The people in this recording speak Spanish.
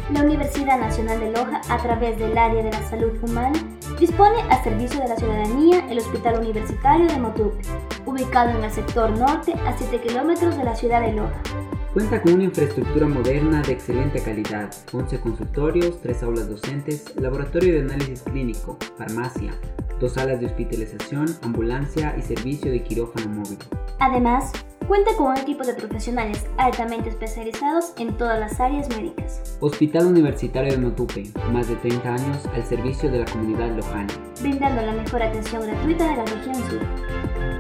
La Universidad Nacional de Loja, a través del Área de la Salud Humana, dispone a servicio de la ciudadanía el Hospital Universitario de Motupe, ubicado en el sector norte a 7 kilómetros de la ciudad de Loja. Cuenta con una infraestructura moderna de excelente calidad, 11 consultorios, 3 aulas docentes, laboratorio de análisis clínico, farmacia, 2 salas de hospitalización, ambulancia y servicio de quirófano móvil. Además, cuenta con un equipo de profesionales altamente especializados en todas las áreas médicas. Hospital Universitario de Motupe, más de 30 años al servicio de la comunidad lojana, brindando la mejor atención gratuita de la región sur.